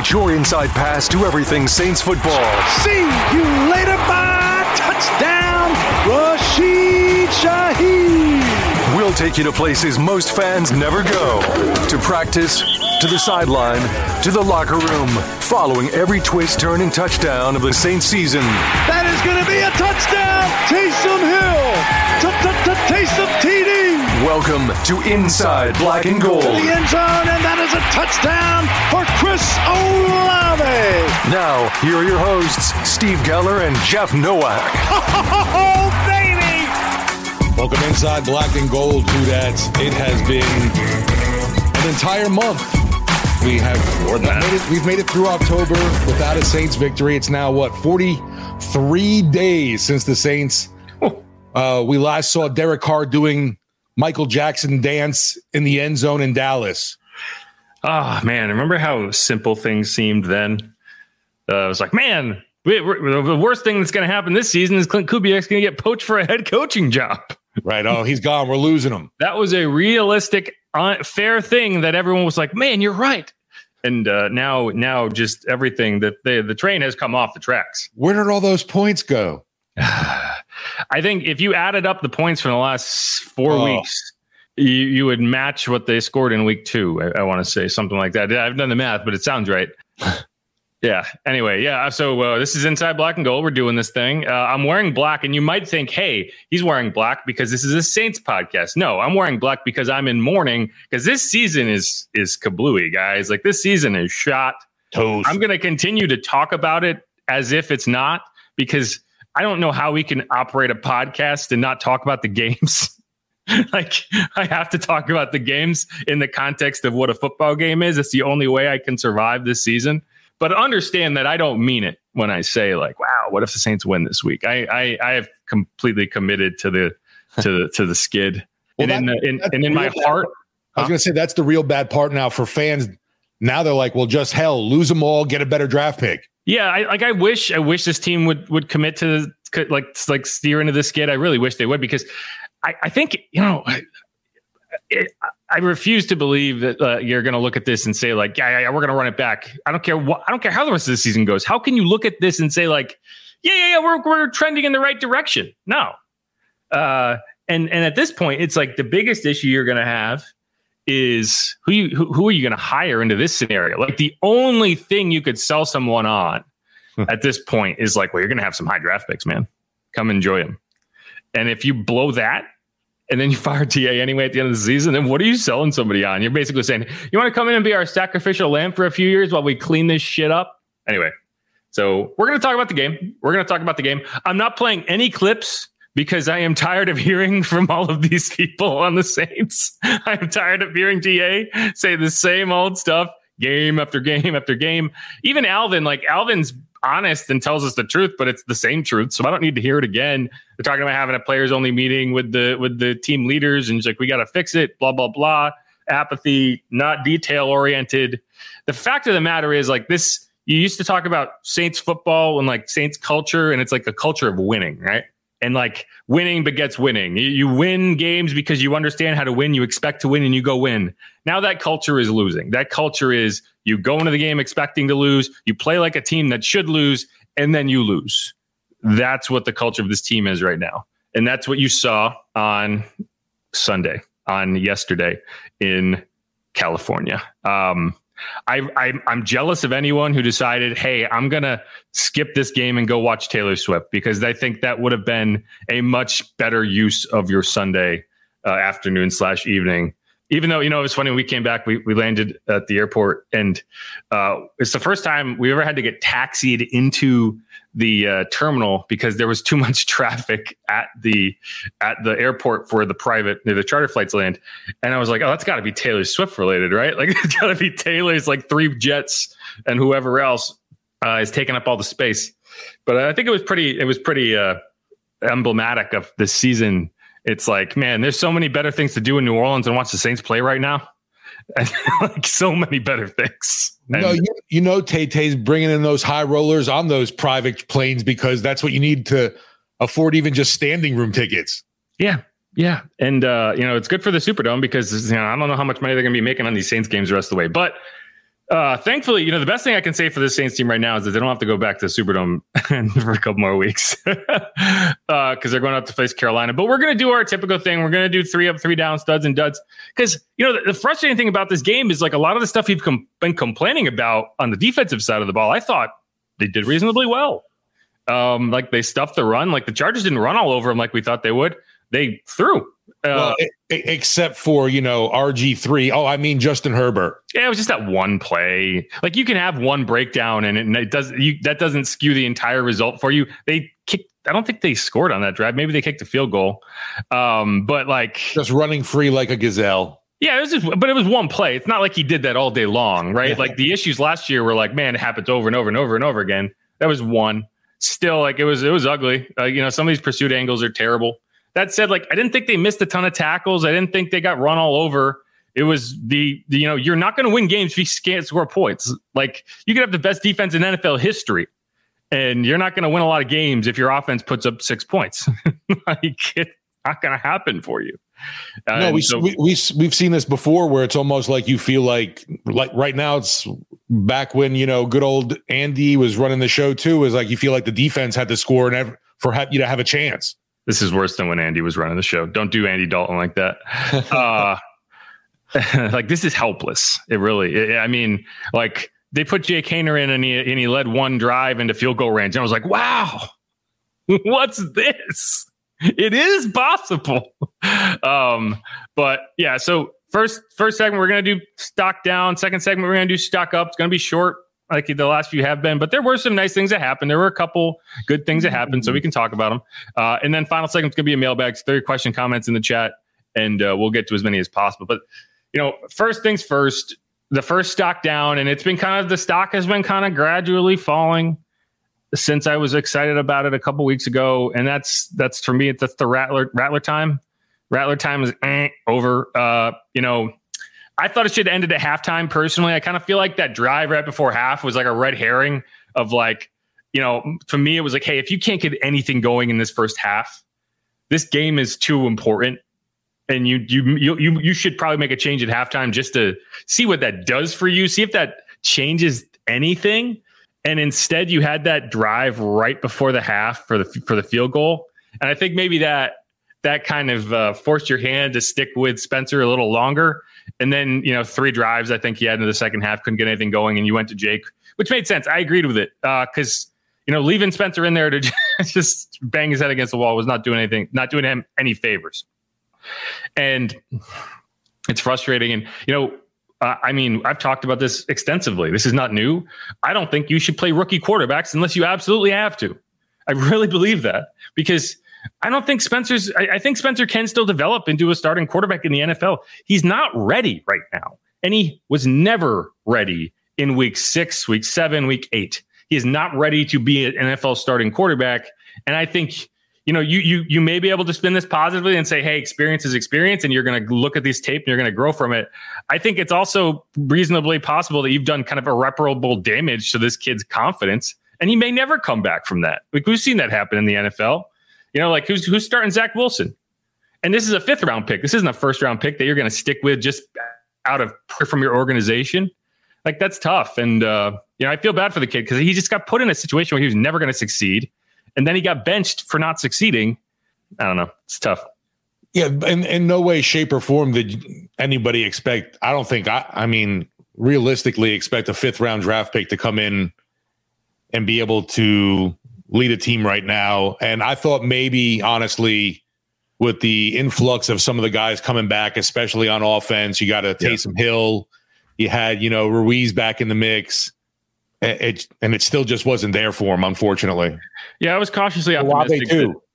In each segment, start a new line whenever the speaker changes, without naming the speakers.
Get your inside pass to everything Saints football.
See you later, bye. Touchdown, Rashid Shaheed.
We'll take you to places most fans never go. To practice, to the sideline, to the locker room. Following every twist, turn, and touchdown of the Saints season.
That is going to be a touchdown. Taysom Hill. Taysom TD.
Welcome to Inside Black and Gold.
To the end zone, and that is a touchdown for Chris Olave.
Now, here are your hosts, Steve Geller and Jeff Nowak.
Oh, baby!
Welcome Inside Black and Gold, Dudettes. It has been an entire month. We've made it through October without a Saints victory. It's now, 43 days since the Saints. We last saw Derek Carr doing Michael Jackson dance in the end zone in Dallas.
Oh, man. Remember how simple things seemed then? It was like, man, the worst thing that's going to happen this season is Clint Kubiak's going to get poached for a head coaching job.
Right. Oh, he's gone. We're losing him.
That was a realistic, fair thing that everyone was like, man, you're right. And now just everything that the train has come off the tracks.
Where did all those points go?
I think if you added up the points from the last 4 weeks, you would match what they scored in week 2. I want to say something like that. I've done the math, but it sounds right. Yeah. Anyway, yeah. So this is Inside Black and Gold. We're doing this thing. I'm wearing black, and you might think, hey, he's wearing black because this is a Saints podcast. No, I'm wearing black because I'm in mourning because this season is kablooey, guys. Like, this season is shot.
Toast.
I'm going to continue to talk about it as if it's not, because I don't know how we can operate a podcast and not talk about the games. Like, I have to talk about the games in the context of what a football game is. It's the only way I can survive this season. But understand that I don't mean it when I say, like, wow, what if the Saints win this week? I have completely committed to the skid.
Well,
and in my heart,
I was going to say that's the real bad part now for fans. Now they're like, well, just hell, lose them all, get a better draft pick.
Yeah, I wish this team would commit to like steer into the skid. I really wish they would, because I think, I refuse to believe that you're going to look at this and say, like, yeah, we're going to run it back. I don't care how the rest of the season goes. How can you look at this and say, like, yeah, we're trending in the right direction? No. And at this point, it's like the biggest issue you're going to have is who are you going to hire into this scenario? Like, the only thing you could sell someone on at this point is like, well, you're going to have some high draft picks, man. Come enjoy them. And if you blow that, and then you fire TA anyway at the end of the season, then what are you selling somebody on? You're basically saying, you want to come in and be our sacrificial lamb for a few years while we clean this shit up? Anyway, so we're going to talk about the game. I'm not playing any clips because I am tired of hearing from all of these people on the Saints. I am tired of hearing TA say the same old stuff game after game after game. Even Alvin's honest and tells us the truth, but it's the same truth, so I don't need to hear it again. They're talking about having a players only meeting with the team leaders, and it's like, we got to fix it, blah blah blah. Apathy, not detail oriented. The fact of the matter is, like, this, you used to talk about Saints football and like Saints culture, and it's like a culture of winning, right? And like, winning begets winning. You win games because you understand how to win, you expect to win, and you go win. Now that culture is losing. That culture is, you go into the game expecting to lose, you play like a team that should lose, and then you lose. That's what the culture of this team is right now. And that's what you saw on yesterday in California. I'm jealous of anyone who decided, hey, I'm going to skip this game and go watch Taylor Swift, because I think that would have been a much better use of your Sunday afternoon / evening. Even though, it was funny, when we came back, we landed at the airport, and it's the first time we ever had to get taxied into the terminal because there was too much traffic at the airport for the charter flights land. And I was like, oh, that's got to be Taylor Swift related, right? Like, it's got to be Taylor's, like, 3 jets and whoever else is taking up all the space. But I think it was pretty emblematic of this season. It's like, man, there's so many better things to do in New Orleans than watch the Saints play right now. Like, so many better things.
Tay-Tay's bringing in those high rollers on those private planes because that's what you need to afford even just standing room tickets.
Yeah. Yeah. And, it's good for the Superdome because, I don't know how much money they're going to be making on these Saints games the rest of the way. But Thankfully, the best thing I can say for this Saints team right now is that they don't have to go back to the Superdome for a couple more weeks because they're going up to face Carolina. But we're going to do our typical thing. We're going to do 3 up, 3 down, studs and duds. Because, the frustrating thing about this game is like a lot of the stuff you've been complaining about on the defensive side of the ball, I thought they did reasonably well. Like they stuffed the run. Like the Chargers didn't run all over them like we thought they would. They threw.
Except for, RG3. Oh, I mean, Justin Herbert.
Yeah, it was just that one play. Like you can have one breakdown and that doesn't skew the entire result for you. They kicked. I don't think they scored on that drive. Maybe they kicked a field goal. But like just
running free like a gazelle.
Yeah, but it was one play. It's not like he did that all day long, right? Like the issues last year were like, man, it happens over and over and over and over again. That was one. Still, like it was ugly. Some of these pursuit angles are terrible. That said, like I didn't think they missed a ton of tackles. I didn't think they got run all over. It was you're not going to win games if you can't score points. Like you could have the best defense in NFL history, and you're not going to win a lot of games if your offense puts up 6 points. Like it's not going to happen for you.
No, we've seen this before where it's almost like you feel like right now it's back when good old Andy was running the show too. Is like you feel like the defense had to score and for you to have a chance.
This is worse than when Andy was running the show. Don't do Andy Dalton like that. Like this is helpless. It really. I mean, like they put Jake Haener in and he led one drive into field goal range, and I was like, wow, what's this? It is possible. But yeah. So first segment we're gonna do stock down. Second segment we're gonna do stock up. It's gonna be short, like the last few have been, but there were some nice things that happened. There were a couple good things that happened, so we can talk about them. And then final segment's going to be a mailbag. 30 question comments in the chat, and we'll get to as many as possible. But, first things first, the first stock down, and it's been the stock has been kind of gradually falling since I was excited about it a couple weeks ago. And that's for me, that's the Rattler time. Rattler time is over. I thought it should have ended at halftime. Personally, I kind of feel like that drive right before half was like a red herring of like, for me, it was like, hey, if you can't get anything going in this first half, this game is too important. And you should probably make a change at halftime just to see what that does for you. See if that changes anything. And instead you had that drive right before the half for the field goal. And I think maybe that kind of forced your hand to stick with Spencer a little longer. And then, 3 drives, I think he had into the second half, couldn't get anything going. And you went to Jake, which made sense. I agreed with it because, leaving Spencer in there to just bang his head against the wall was not doing him any favors. And it's frustrating. And, I've talked about this extensively. This is not new. I don't think you should play rookie quarterbacks unless you absolutely have to. I really believe that because I don't think I think Spencer can still develop into a starting quarterback in the NFL. He's not ready right now. And he was never ready in week 6, week 7, week 8. He is not ready to be an NFL starting quarterback. And I think, you may be able to spin this positively and say, hey, experience is experience. And you're going to look at these tape and you're going to grow from it. I think it's also reasonably possible that you've done kind of irreparable damage to this kid's confidence. And he may never come back from that. Like we've seen that happen in the NFL. Like who's starting Zach Wilson? And this is a 5th round pick. This isn't a 1st round pick that you're going to stick with just out of from your organization. Like that's tough. And, I feel bad for the kid because he just got put in a situation where he was never going to succeed. And then he got benched for not succeeding. I don't know. It's tough.
Yeah. In no way, shape or form did anybody expect. I don't think realistically expect a 5th round draft pick to come in and be able to lead a team right now. And I thought maybe, honestly, with the influx of some of the guys coming back, especially on offense, you got a Taysom Hill, you had, Ruiz back in the mix. It still just wasn't there for him, unfortunately.
Yeah, I was cautiously optimistic.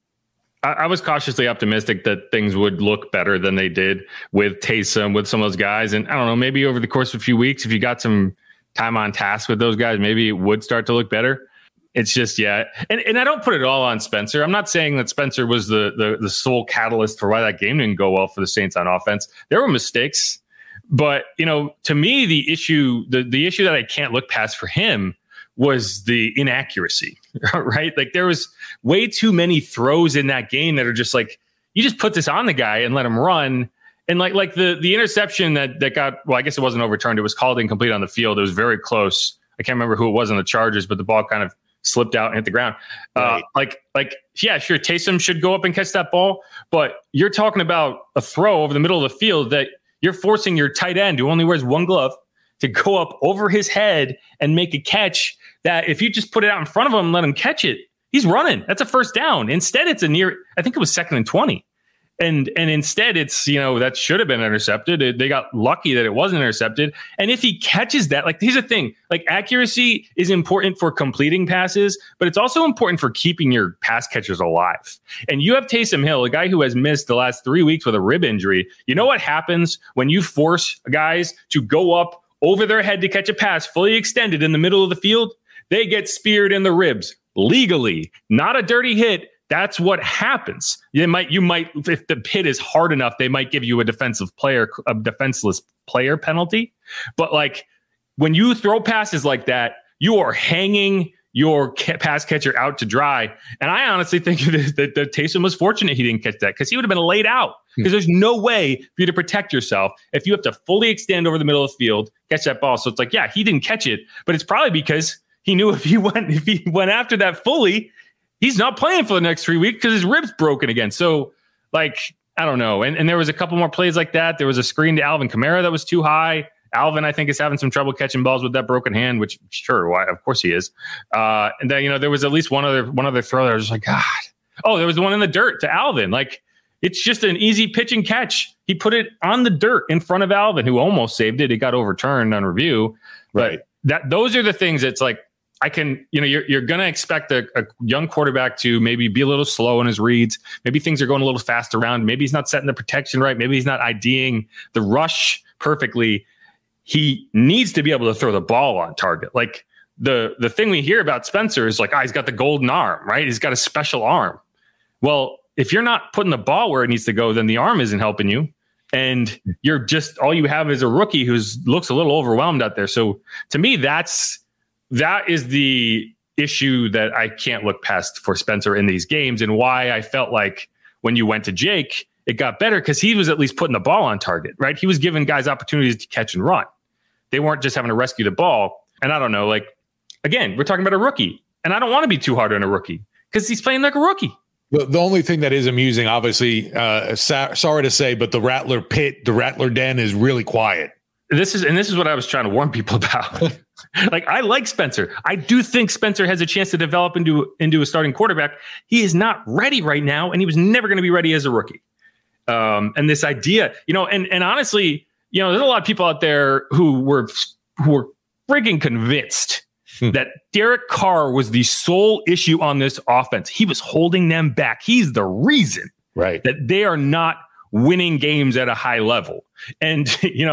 I was cautiously optimistic that things would look better than they did with Taysom, with some of those guys. And I don't know, maybe over the course of a few weeks, if you got some time on task with those guys, maybe it would start to look better. It's just, and I don't put it all on Spencer. I'm not saying that Spencer was the sole catalyst for why that game didn't go well for the Saints on offense. There were mistakes, but to me, the issue that I can't look past for him was the inaccuracy, right? Like there was way too many throws in that game that are just like, you just put this on the guy and let him run. And like the interception that got, well, I guess it wasn't overturned. It was called incomplete on the field. It was very close. I can't remember who it was on the Chargers, but the ball kind of slipped out and hit the ground. Right. Yeah, sure. Taysom should go up and catch that ball, but you're talking about a throw over the middle of the field that you're forcing your tight end, who only wears one glove, to go up over his head and make a catch that if you just put it out in front of him and let him catch it, he's running. That's a first down. Instead, it's I think it was 2nd and 20. And instead, it's, that should have been intercepted. They got lucky that it wasn't intercepted. And if he catches that, here's the thing, accuracy is important for completing passes, but it's also important for keeping your pass catchers alive. And you have Taysom Hill, a guy who has missed the last 3 weeks with a rib injury. You know what happens when you force guys to go up over their head to catch a pass fully extended in the middle of the field? They get speared in the ribs legally, not a dirty hit. That's what happens. You might, if the hit is hard enough, they might give you a defenseless player penalty. But when you throw passes like that, you are hanging your pass catcher out to dry. And I honestly think that Taysom was fortunate he didn't catch that, because he would have been laid out. Because there's no way for you to protect yourself if you have to fully extend over the middle of the field, catch that ball. So it's he didn't catch it, but it's probably because he knew if he went after that fully, he's not playing for the next 3 weeks because his rib's broken again. So, I don't know. And there was a couple more plays like that. There was a screen to Alvin Kamara that was too high. Alvin, I think, is having some trouble catching balls with that broken hand, which, sure, why? Of course he is. And then, there was at least one other throw that I was God. Oh, there was the one in the dirt to Alvin. It's just an easy pitch and catch. He put it on the dirt in front of Alvin, who almost saved it. It got overturned on review. Right. But those are the things that's I can, you're going to expect a young quarterback to maybe be a little slow in his reads. Maybe things are going a little fast around. Maybe he's not setting the protection right. Maybe he's not IDing the rush perfectly. He needs to be able to throw the ball on target. The thing we hear about Spencer is he's got the golden arm, right? He's got a special arm. Well, if you're not putting the ball where it needs to go, then the arm isn't helping you. And you're just, all you have is a rookie who looks a little overwhelmed out there. So to me, that is the issue that I can't look past for Spencer in these games, and why I felt like when you went to Jake, it got better because he was at least putting the ball on target, right? He was giving guys opportunities to catch and run. They weren't just having to rescue the ball. And I don't know, again, we're talking about a rookie, and I don't want to be too hard on a rookie because he's playing like a rookie.
The only thing that is amusing, obviously, sorry to say, but the Rattler pit, the Rattler den is really quiet.
This is what I was trying to warn people about. I like Spencer. I do think Spencer has a chance to develop into a starting quarterback. He is not ready right now, and he was never going to be ready as a rookie. And this idea, and honestly, there's a lot of people out there who were frigging convinced that Derek Carr was the sole issue on this offense. He was holding them back. He's the reason, right, that they are not winning games at a high level. And,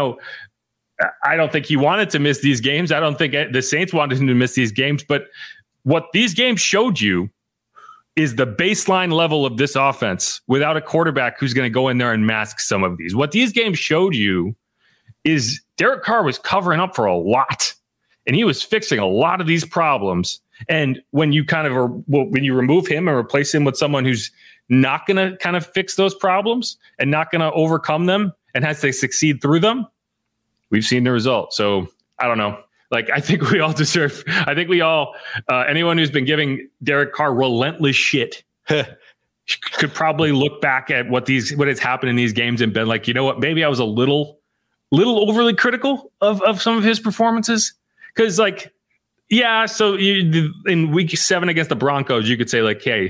I don't think he wanted to miss these games. I don't think the Saints wanted him to miss these games. But what these games showed you is the baseline level of this offense without a quarterback who's going to go in there and mask some of these. What these games showed you is Derek Carr was covering up for a lot, and he was fixing a lot of these problems. And when you when you remove him and replace him with someone who's not going to kind of fix those problems and not going to overcome them and has to succeed through them, we've seen the result. So I don't know. I think we all deserve, anyone who's been giving Derek Carr relentless shit could probably look back at what has happened in these games and been like, you know what, maybe I was a little overly critical of some of his performances. Cause so in week 7 against the Broncos, you could say hey,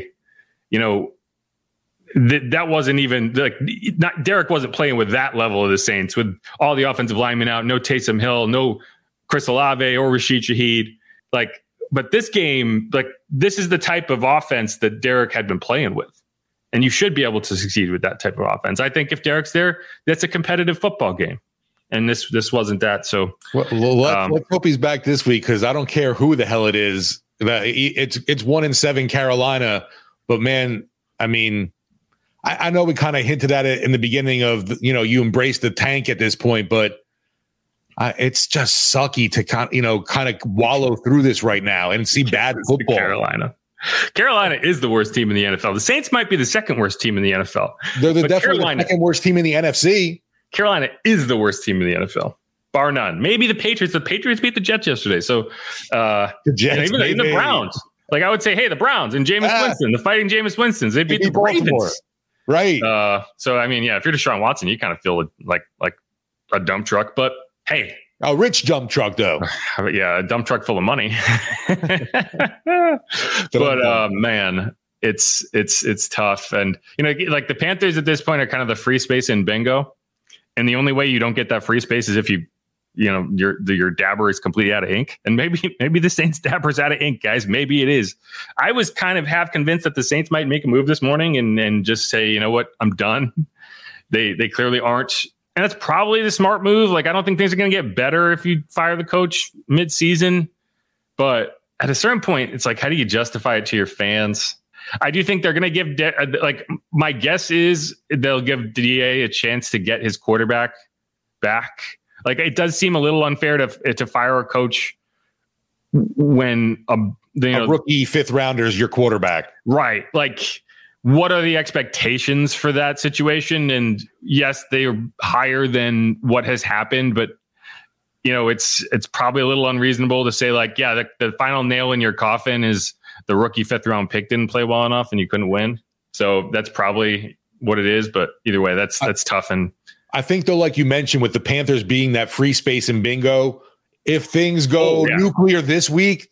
that wasn't even Derek wasn't playing with that level of the Saints with all the offensive linemen out, no Taysom Hill, no Chris Olave or Rashid Shaheed. But this game, this is the type of offense that Derek had been playing with, and you should be able to succeed with that type of offense. I think if Derek's there, that's a competitive football game, and this wasn't that. So
let's hope he's back this week, because I don't care who the hell it is. It's 1-7 Carolina, but man, I mean, I know we kind of hinted at it in the beginning of, you embrace the tank at this point, but it's just sucky to kind of wallow through this right now and see bad football.
Carolina is the worst team in the NFL. The Saints might be the second worst team in the NFL.
They're definitely the second worst team in the NFC.
Carolina is the worst team in the NFL, bar none. Maybe the Patriots. The Patriots beat the Jets yesterday. So
the Jets,
even the Browns. Like I would say, hey, the Browns and Jameis Winston, the fighting Jameis Winstons, they beat the Ravens.
Right.
So I mean, yeah, if you're Deshaun Watson, you kind of feel like a dump truck. But hey,
a rich dump truck, though.
Yeah, a dump truck full of money. But man, it's tough. And like the Panthers at this point are kind of the free space in bingo. And the only way you don't get that free space is if your dabber is completely out of ink. And maybe the Saints dabber's out of ink, guys. Maybe it is. I was kind of half convinced that the Saints might make a move this morning and just say, you know what, I'm done. They clearly aren't. And that's probably the smart move. Like, I don't think things are going to get better if you fire the coach mid-season. But at a certain point, it's like, how do you justify it to your fans? I do think they're going to give, my guess is they'll give DA a chance to get his quarterback back. Like, it does seem a little unfair to fire a coach when a
rookie fifth rounder is your quarterback.
Right. Like, what are the expectations for that situation? And yes, they are higher than what has happened, but it's probably a little unreasonable to say like, yeah, the final nail in your coffin is the rookie fifth round pick didn't play well enough and you couldn't win. So that's probably what it is. But either way, that's tough. And
I think though, like you mentioned, with the Panthers being that free space in bingo, if things go nuclear this week,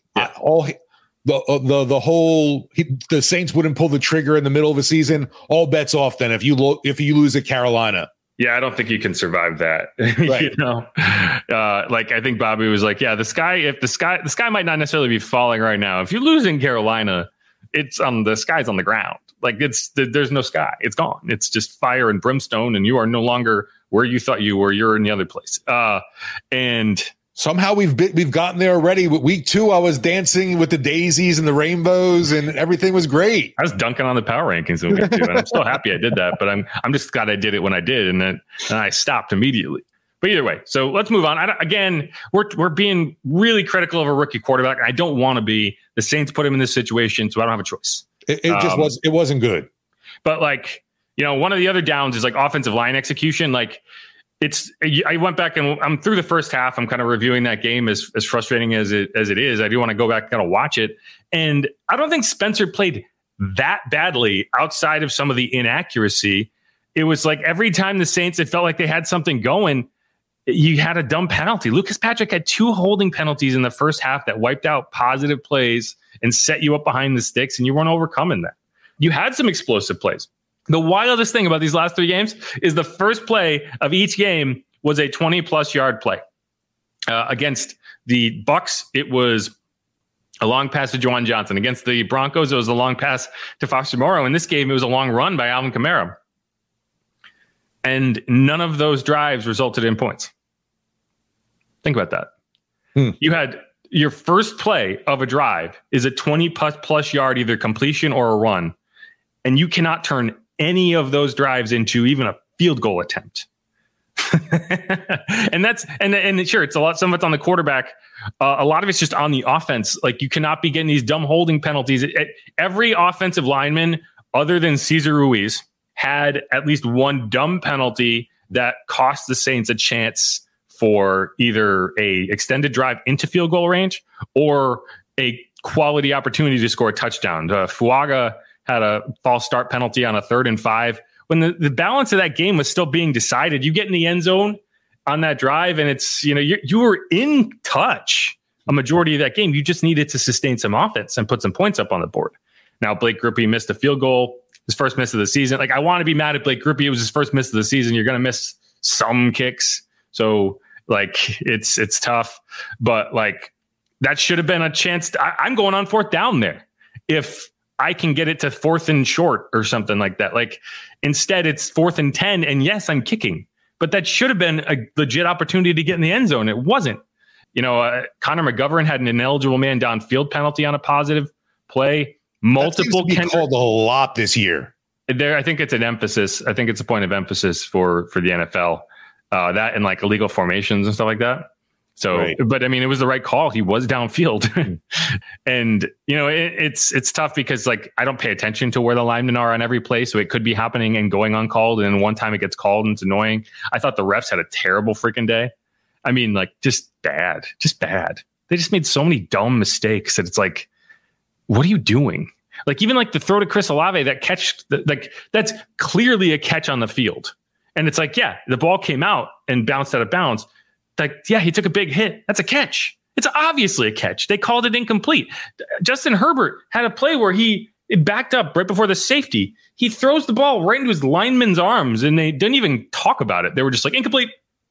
the Saints wouldn't pull the trigger in the middle of the season. All bets off then if you lose at Carolina.
Yeah, I don't think you can survive that.
Right.
Like I think Bobby was like, yeah, the sky might not necessarily be falling right now. If you lose in Carolina, the sky's on the ground. Like there's no sky. It's gone. It's just fire and brimstone, and you are no longer where you thought you were. You're in the other place. And
somehow we've gotten there already. Week 2, I was dancing with the daisies and the rainbows, and everything was great.
I was dunking on the power rankings in week 2, and I'm still happy I did that. But I'm just glad I did it when I did, and then I stopped immediately. But either way, so let's move on. Again, we're being really critical of a rookie quarterback. I don't want to be. The Saints put him in this situation, so I don't have a choice.
It wasn't good.
But one of the other downs is like offensive line execution. Like. I went back and I'm through the first half. I'm kind of reviewing that game as frustrating as it is. I do want to go back and kind of watch it. And I don't think Spencer played that badly outside of some of the inaccuracy. It was like every time the Saints, it felt like they had something going, you had a dumb penalty. Lucas Patrick had 2 holding penalties in the first half that wiped out positive plays and set you up behind the sticks, and you weren't overcoming that. You had some explosive plays. The wildest thing about these last 3 games is the first play of each game was a 20-plus yard play. Against the Bucs, it was a long pass to Juwan Johnson. Against the Broncos, it was a long pass to Foster Moreau. In this game, it was a long run by Alvin Kamara. And none of those drives resulted in points. Think about that. You had your first play of a drive is a 20-plus yard, either completion or a run. And you cannot turn any of those drives into even a field goal attempt. and sure, it's a lot. Some of it's on the quarterback. A lot of it's just on the offense. Like you cannot be getting these dumb holding penalties. Every offensive lineman other than Cesar Ruiz had at least one dumb penalty that cost the Saints a chance for either a extended drive into field goal range or a quality opportunity to score a touchdown. Fuaga had a false start penalty on a 3rd and 5. When the balance of that game was still being decided, you get in the end zone on that drive, and it's, you were in touch a majority of that game. You just needed to sustain some offense and put some points up on the board. Now, Blake Grippy missed a field goal, his first miss of the season. Like, I want to be mad at Blake Grippy. It was his first miss of the season. You're going to miss some kicks. So, it's tough. But, that should have been a chance. I'm going on 4th down there. If I can get it to 4th and short or something like that. Instead it's 4th and 10. And yes, I'm kicking, but that should have been a legit opportunity to get in the end zone. It wasn't. Connor McGovern had an ineligible man downfield penalty on a positive play. Multiple
called a lot this year.
I think it's an emphasis. I think it's a point of emphasis for the NFL. That and illegal formations and stuff like that. So,
Right.
but I mean, it was the right call. He was downfield. And, you know, it's tough because like, I don't pay attention to where the linemen are on every play. So it could be happening and going uncalled. And then one time it gets called and it's annoying. I thought the refs had a terrible freaking day. I mean, like just bad. They just made so many dumb mistakes that it's like, what are you doing? Like even like the throw to Chris Olave, that catch, like that's clearly a catch on the field. And it's like, yeah, the ball came out and bounced out of bounds. Like, yeah, he took a big hit. That's a catch. It's obviously a catch. They called it incomplete. Justin Herbert had a play where he backed up right before the safety. He throws the ball right into his lineman's arms and they didn't even talk about it. They were just like, incomplete.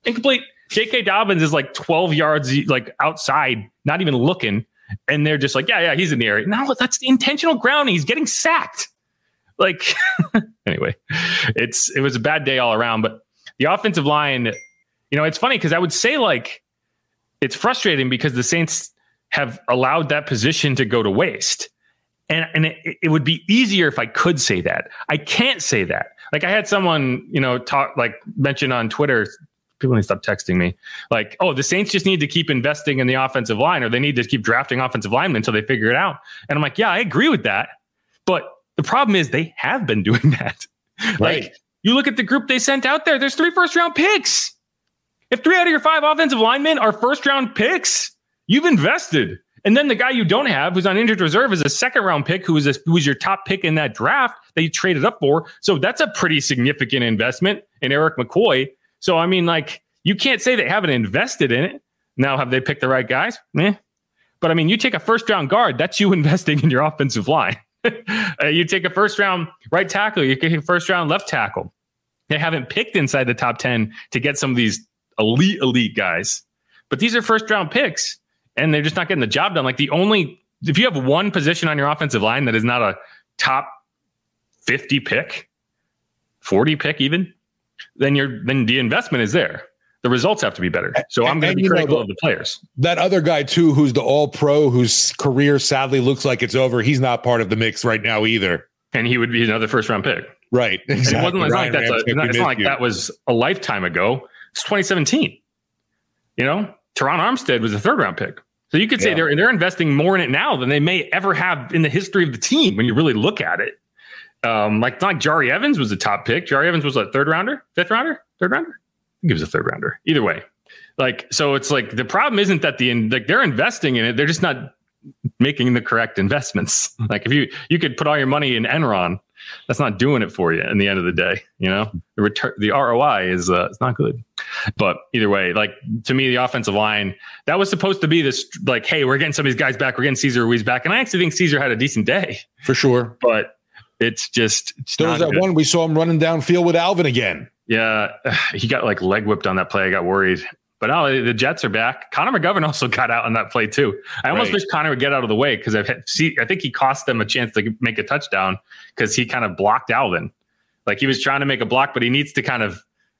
J.K. Dobbins is like 12 yards like outside, not even looking. And they're just like, yeah, he's in the area. No, that's intentional grounding. He's getting sacked. Like, anyway, it was a bad day all around. But the offensive line, you know, it's funny because I would say like it's frustrating because the Saints have allowed that position to go to waste. And it would be easier if I could say that. I can't say that. Like I had someone, you know, mention on Twitter, people need to stop texting me like, oh, the Saints just need to keep investing in the offensive line or they need to keep drafting offensive linemen until they figure it out. And I'm like, yeah, I agree with that. But the problem is they have been doing that.
Right.
Like you look at the group they sent out there, there's 3 first-round picks. If 3 out of your 5 offensive linemen are first-round picks, you've invested. And then the guy you don't have, who's on injured reserve, is a second-round pick who was your top pick in that draft that you traded up for. So that's a pretty significant investment in Eric McCoy. So, I mean, like, you can't say they haven't invested in it. Now, have they picked the right guys? But, I mean, you take a first-round guard, that's you investing in your offensive line. You take a first-round right tackle, you take a first-round left tackle. They haven't picked inside the top 10 to get some of these elite guys. But these are first-round picks, and they're just not getting the job done. Like, if you have one position on your offensive line that is not a top 50 pick, 40 pick even, then the investment is there. The results have to be better. So I'm going to be critical of the players.
That other guy too, who's the all-pro, whose career sadly looks like it's over. He's not part of the mix right now either.
And he would be another first-round pick.
Right. Exactly.
It's not like that was a lifetime ago. It's 2017. You know, Teron Armstead was a 3rd-round pick. So you could say they're investing more in it now than they may ever have in the history of the team when you really look at it. Like Jari Evans was a top pick. Jari Evans was a 3rd rounder, 5th rounder, 3rd rounder. I think it was a 3rd rounder. Either way, like, so it's like the problem isn't that they're investing in it. They're just not making the correct investments. Like if you could put all your money in Enron, that's not doing it for you in the end of the day. You know, the ROI is it's not good. But either way, like to me, the offensive line, that was supposed to be this like, hey, we're getting some of these guys back. We're getting Cesar Ruiz back. And I actually think Cesar had a decent day.
For sure.
But it's
there was that good one we saw him running downfield with Alvin again.
Yeah, he got like leg whipped on that play. I got worried. But now the Jets are back. Connor McGovern also got out on that play too. I almost wish Connor would get out of the way because I think he cost them a chance to make a touchdown because he kind of blocked Alvin. Like he was trying to make a block, but he needs to kind of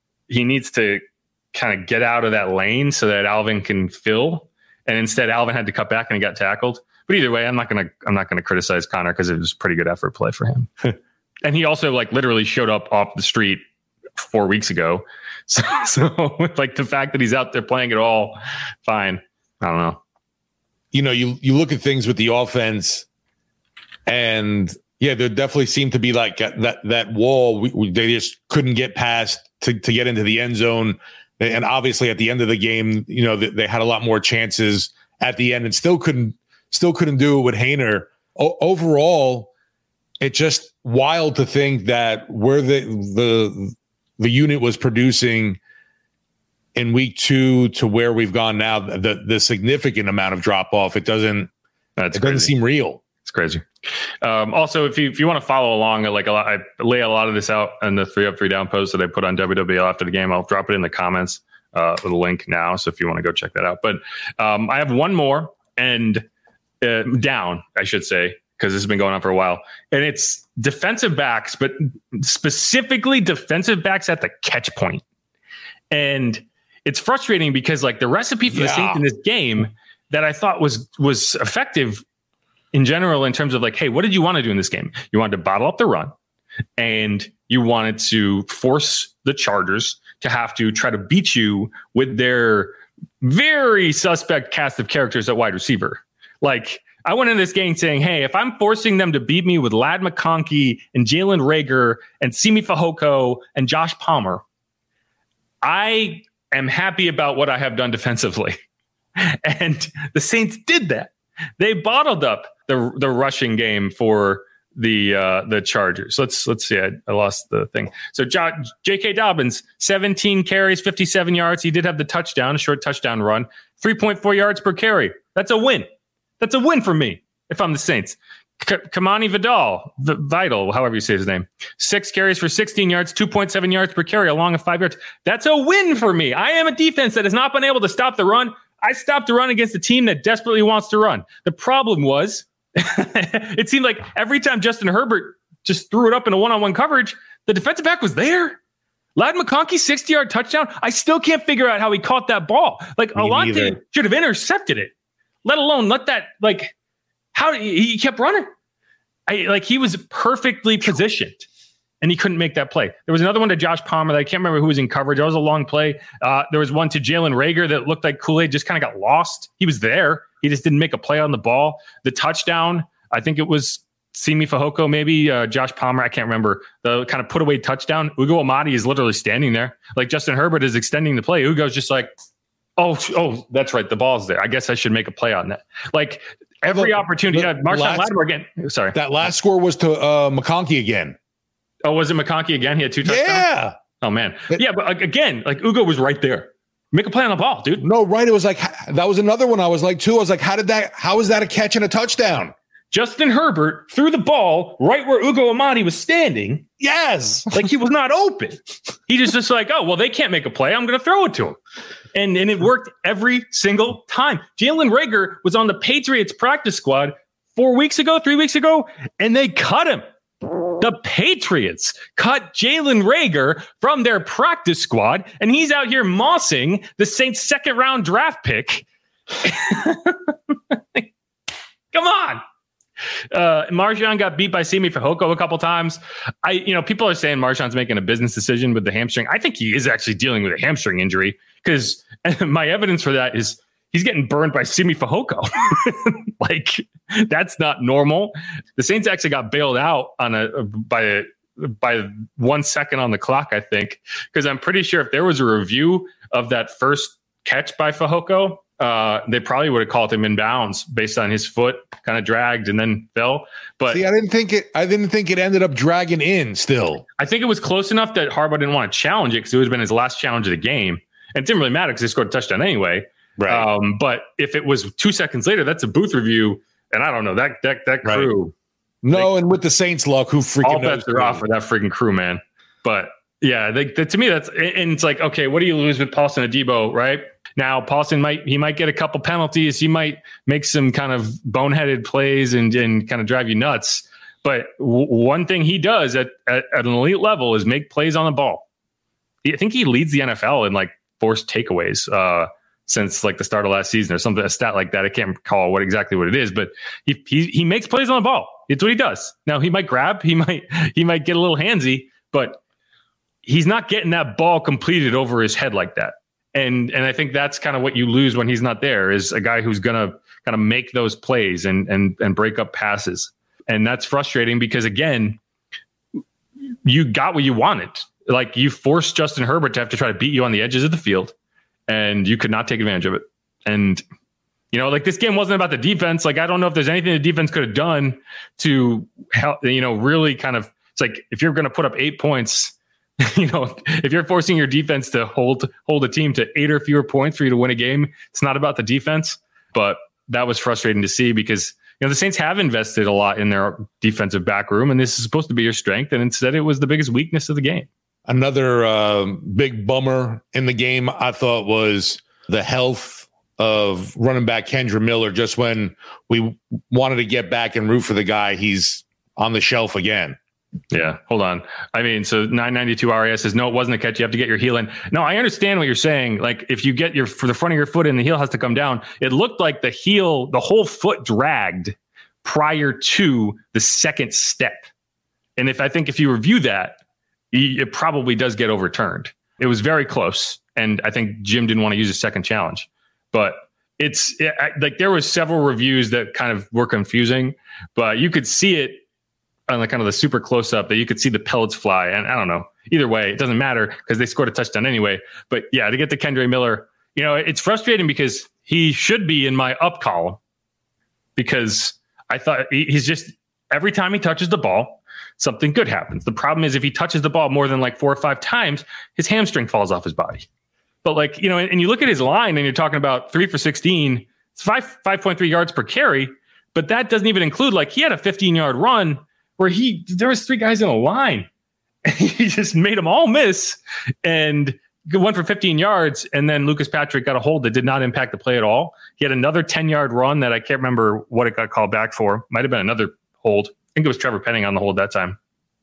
get out of that lane so that Alvin can fill. And instead, Alvin had to cut back and he got tackled. But either way, I'm not gonna criticize Connor because it was a pretty good effort play for him. And he also like literally showed up off the street 4 weeks ago. So like the fact that he's out there playing at all, fine. I don't know.
You know, you look at things with the offense and there definitely seemed to be like that wall. They just couldn't get past to get into the end zone. And obviously at the end of the game, you know, they had a lot more chances at the end and still couldn't do it with Haener. Overall, it's just wild to think that where the unit was producing in week 2 to where we've gone now, the significant amount of drop off, it doesn't seem real.
It's crazy. Also, if you want to follow along, like I lay a lot of this out in the 3 Up 3 Down post that I put on WWL after the game. I'll drop it in the comments with a link now. So if you want to go check that out, but I have one more and down, I should say, because this has been going on for a while, and it's defensive backs, but specifically defensive backs at the catch point. And it's frustrating because like the recipe for the Saints in this game that I thought was effective in general in terms of like, hey, what did you want to do in this game? You wanted to bottle up the run and you wanted to force the Chargers to have to try to beat you with their very suspect cast of characters at wide receiver. Like, I went in this game saying, hey, if I'm forcing them to beat me with Ladd McConkey and Jalen Reagor and Simi Fehoko and Josh Palmer, I am happy about what I have done defensively. And the Saints did that. They bottled up the rushing game for the Chargers. Let's see. I lost the thing. So J.K. Dobbins, 17 carries, 57 yards. He did have the touchdown, a short touchdown run, 3.4 yards per carry. That's a win. That's a win for me if I'm the Saints. Kamani Vidal, however you say his name, 6 carries for 16 yards, 2.7 yards per carry along of 5 yards. That's a win for me. I am a defense that has not been able to stop the run. I stopped the run against a team that desperately wants to run. The problem was it seemed like every time Justin Herbert just threw it up in a one-on-one coverage, the defensive back was there. Ladd McConkey, 60-yard touchdown. I still can't figure out how he caught that ball. Like, Alontae should have intercepted it, let alone let that, like, how he kept running. He was perfectly positioned, and he couldn't make that play. There was another one to Josh Palmer that I can't remember who was in coverage. That was a long play. There was one to Jalen Reagor that looked like Kool-Aid just kind of got lost. He was there. He just didn't make a play on the ball. The touchdown, I think it was Simi Fehoko, maybe Josh Palmer. I can't remember. The kind of put away touchdown. Ugo Amadi is literally standing there. Like, Justin Herbert is extending the play. Ugo's just like, oh, that's right. The ball's there. I guess I should make a play on that. Like, every opportunity. Marshawn Lattimore again. Sorry.
That last score was to McConkey again.
Oh, was it McConkey again? He had 2 touchdowns?
Yeah.
Oh, man. Yeah, but again, like, Ugo was right there. Make a play on the ball, dude.
No, right. It was like, that was another one I was like, too. I was like, how is that a catch and a touchdown?
Justin Herbert threw the ball right where Ugo Amadi was standing.
Yes.
Like, he was not open. He just like, oh, well, they can't make a play. I'm going to throw it to him. And it worked every single time. Jalen Reagor was on the Patriots practice squad 3 weeks ago, and they cut him. The Patriots cut Jalen Reagor from their practice squad, and he's out here mossing the Saints' second-round draft pick. Come on. Marshawn got beat by Simi Fehoko a couple times. People are saying Marshawn's making a business decision with the hamstring. I think he is actually dealing with a hamstring injury, because my evidence for that is he's getting burned by Simi Fehoko. Like, that's not normal. The Saints actually got bailed out by 1 second on the clock, I think, because I'm pretty sure if there was a review of that first catch by Fehoko, they probably would have called him in bounds based on his foot kind of dragged and then fell. But
see, I didn't think it ended up dragging in still.
I think it was close enough that Harbaugh didn't want to challenge it, because it would have been his last challenge of the game. And it didn't really matter because they scored a touchdown anyway. Right. But if it was 2 seconds later, that's a booth review. And I don't know, that crew.
Right. No, and with the Saints luck, who freaking
all bets are off for that freaking crew, man. But yeah, to me, and it's like, okay, what do you lose with Paulson Adebo, right? Now, Paulson might get a couple penalties. He might make some kind of boneheaded plays and kind of drive you nuts. But one thing he does at an elite level is make plays on the ball. I think he leads the NFL in like forced takeaways since like the start of last season or something, a stat like that. I can't recall exactly what it is, but he makes plays on the ball. It's what he does. Now, he might grab, he might get a little handsy, but he's not getting that ball completed over his head like that. And I think that's kind of what you lose when he's not there, is a guy who's going to kind of make those plays and break up passes. And that's frustrating because, again, you got what you wanted. Like, you forced Justin Herbert to have to try to beat you on the edges of the field, and you could not take advantage of it. And, like, this game wasn't about the defense. Like, I don't know if there's anything the defense could have done to help, really kind of, it's like, if you're going to put up 8 points, if you're forcing your defense to hold a team to 8 or fewer points for you to win a game, it's not about the defense. But that was frustrating to see because, the Saints have invested a lot in their defensive back room, and this is supposed to be your strength. And instead, it was the biggest weakness of the game.
Another big bummer in the game, I thought, was the health of running back Kendre Miller. Just when we wanted to get back and root for the guy, he's on the shelf again.
Yeah, hold on. I mean, so 992 RAS says, no, it wasn't a catch. You have to get your heel in. No, I understand what you're saying. Like, if you get for the front of your foot in, the heel has to come down. It looked like the whole foot dragged prior to the second step. And if you review that, it probably does get overturned. It was very close. And I think Jim didn't want to use a second challenge. but like there was several reviews that kind of were confusing, but you could see it on the kind of the super close up that you could see the pellets fly. And I don't know, either way, it doesn't matter because they scored a touchdown anyway. But yeah, to get to Kendre Miller, it's frustrating because he should be in my up column because I thought he's just, every time he touches the ball, something good happens. The problem is if he touches the ball more than like 4 or 5 times, his hamstring falls off his body. But like, and you look at his line and you're talking about 3 for 16, it's 5.3 yards per carry, but that doesn't even include, like, he had a 15-yard run where there was 3 guys in a line. He just made them all miss and went for 15 yards. And then Lucas Patrick got a hold that did not impact the play at all. He had another 10-yard run that I can't remember what it got called back for. Might've been another hold. I think it was Trevor Penning on the hold that time.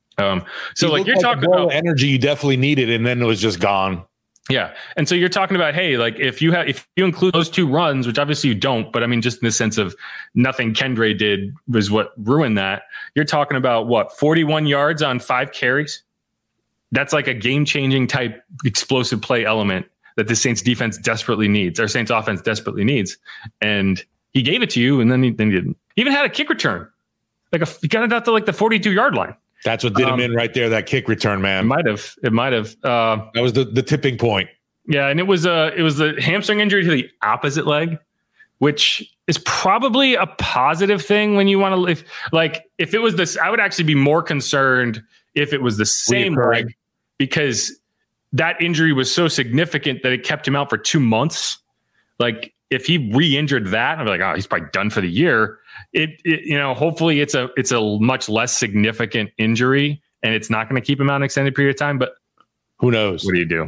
So like you're talking about
energy you definitely needed, and then it was just gone.
Yeah. And so you're talking about, hey, like if you include those 2 runs, which obviously you don't, but I mean, just in the sense of nothing Kendre did was what ruined that. You're talking about what, 41 yards on 5 carries? That's like a game-changing type explosive play element that the Saints defense desperately needs, or Saints offense desperately needs. And he gave it to you, and then he didn't. He even had a kick return. He got it out to like the 42-yard line.
That's what did him in right there, that kick return, man.
It might have.
That was the tipping point.
Yeah, and it was the hamstring injury to the opposite leg, which is probably a positive thing when you want to if it was this, I would actually be more concerned if it was the same leg, because that injury was so significant that it kept him out for 2 months. Like if he re-injured that, I'd be like, oh, he's probably done for the year. Hopefully it's a much less significant injury and it's not going to keep him out an extended period of time, but
who knows?
What do you do?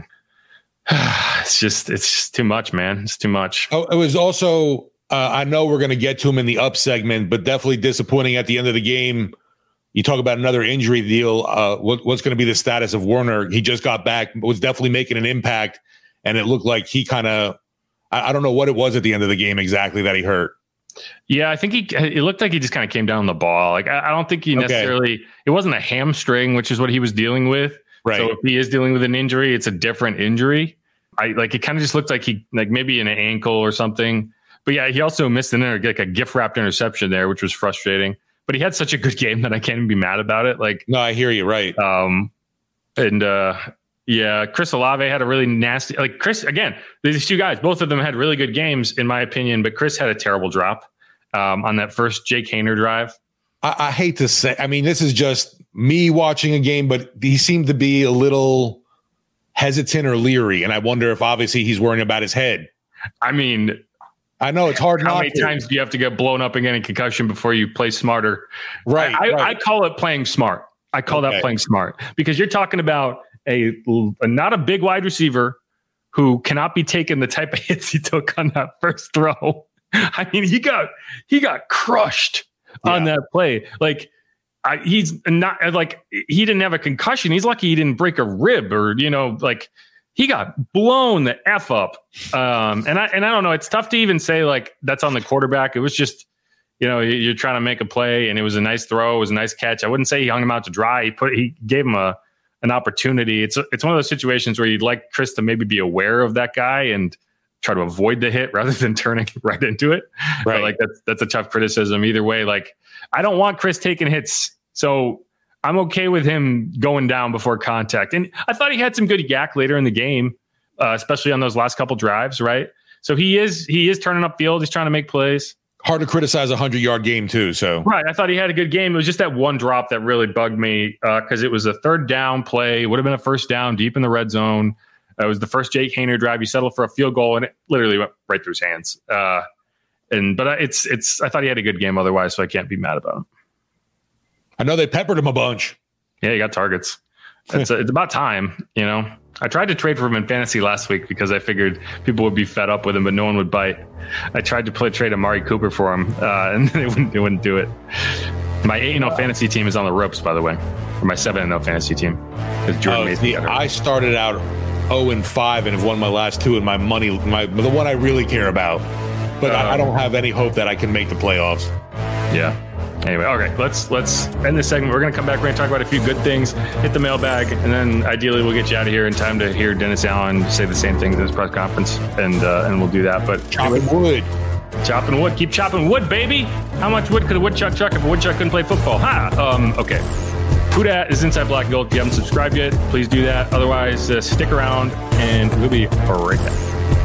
It's just too much, man. It's too much.
Oh, it was also, I know we're going to get to him in the up segment, but definitely disappointing at the end of the game. You talk about another injury deal. What's going to be the status of Warner? He just got back, was definitely making an impact. And it looked like he kind of, I don't know what it was at the end of the game exactly that he hurt.
Yeah, I think it looked like he just kind of came down on the ball. Like, I don't think he necessarily, it wasn't a hamstring, which is what he was dealing with.
Right.
So if he is dealing with an injury, it's a different injury. It kind of just looked like he, like maybe an ankle or something. But yeah, he also missed like a gift wrapped interception there, which was frustrating. But he had such a good game that I can't even be mad about it. Like,
no, I hear you. Right.
Yeah, Chris Olave had a really nasty, like Chris, again, these 2 guys, both of them had really good games in my opinion, but Chris had a terrible drop on that first Jake Haener drive.
I hate to say, I mean, this is just me watching a game, but he seemed to be a little hesitant or leery. And I wonder if obviously he's worrying about his head.
I mean,
I know it's hard.
How many times do you have to get blown up and get a concussion before you play smarter?
Right.
I call it playing smart. I call that playing smart, because you're talking about not a big wide receiver who cannot be taking the type of hits he took on that first throw. I mean, he got crushed on that play. Like he's not like, he didn't have a concussion. He's lucky he didn't break a rib or, like he got blown the F up. And I don't know. It's tough to even say like that's on the quarterback. It was just, you're trying to make a play and it was a nice throw. It was a nice catch. I wouldn't say he hung him out to dry. He gave him an opportunity. It's one of those situations where you'd like Chris to maybe be aware of that guy and try to avoid the hit rather than turning right into it. Right. But like that's a tough criticism either way. Like I don't want Chris taking hits. So I'm okay with him going down before contact. And I thought he had some good yak later in the game, especially on those last couple drives. Right. So he is turning up field. He's trying to make plays.
Hard to criticize a 100-yard game too. So
right, I thought he had a good game. It was just that one drop that really bugged me because it was a 3rd down play. It would have been a 1st down deep in the red zone. It was the first Jake Haener drive. He settled for a field goal and it literally went right through his hands. But I thought he had a good game otherwise, so I can't be mad about him.
I know they peppered him a bunch.
Yeah, he got targets. It's about time, I tried to trade for him in fantasy last week because I figured people would be fed up with him, but no one would bite. I tried to trade Amari Cooper for him, and they wouldn't do it. My 8-0 fantasy team is on the ropes, by the way, or my 7-0 fantasy team.
I started out 0-5 and have won my last 2 in my money, the one I really care about. But I don't have any hope that I can make the playoffs.
Yeah. Anyway, okay, let's end this segment. We're going to come back. We're going to talk about a few good things, hit the mailbag, and then ideally we'll get you out of here in time to hear Dennis Allen say the same things at his press conference, and we'll do that. But
chopping wood.
Chopping wood. Keep chopping wood, baby. How much wood could a woodchuck chuck if a woodchuck couldn't play football? Okay. Who Dat is Inside Black and Gold. If you haven't subscribed yet, please do that. Otherwise, stick around, and we'll be right back.